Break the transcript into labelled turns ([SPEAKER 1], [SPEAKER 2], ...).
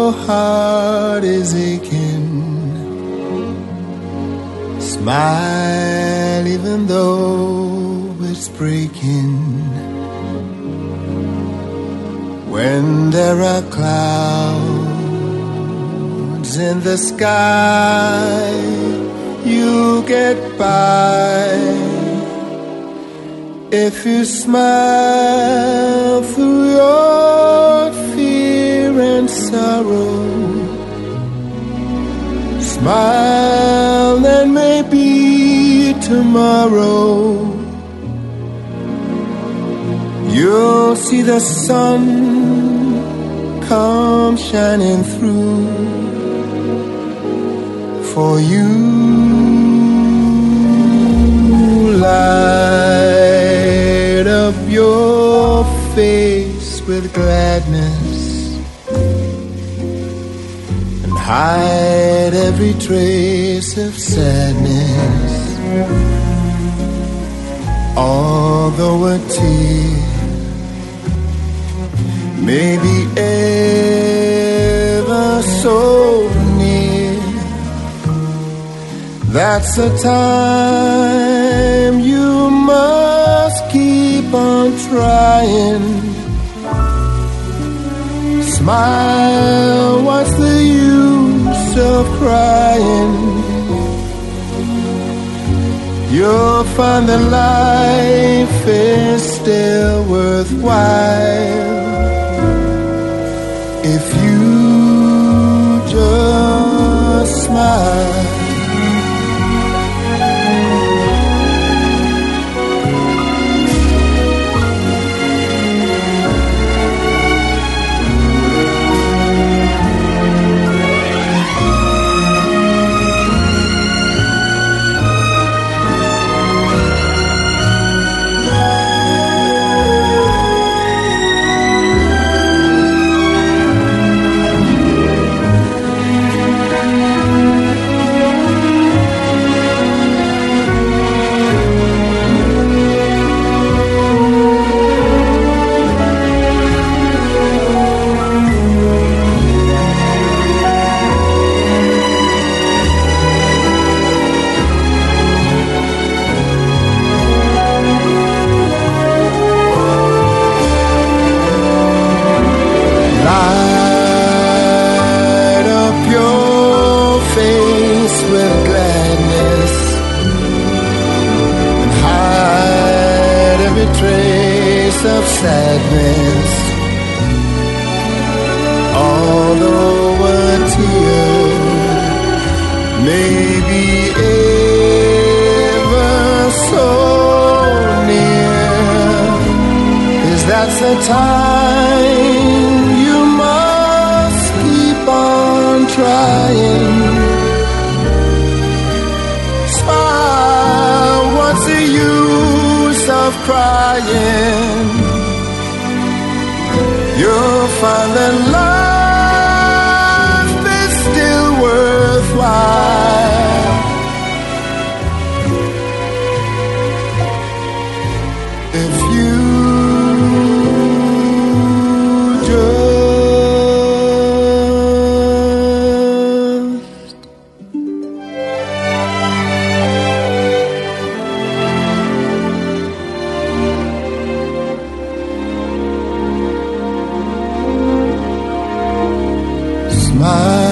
[SPEAKER 1] your heart is aching, smile even though it's breaking. When there are clouds in the sky, you get by. If you smile through your fear and sorrow, smile and maybe tomorrow you'll see the sun come shining through for you. Light up your face with gladness and hide every trace of sadness. Although a tear may be ever so near, that's the time you must keep on trying. Smile, what's the use of crying? You'll find that life is still worthwhile if you just smile. Of sadness, although a tear may be ever so near, 'cause that's the time you must keep on trying. Smile, what's the use of crying? You'll find that life is still worthwhile if you smile.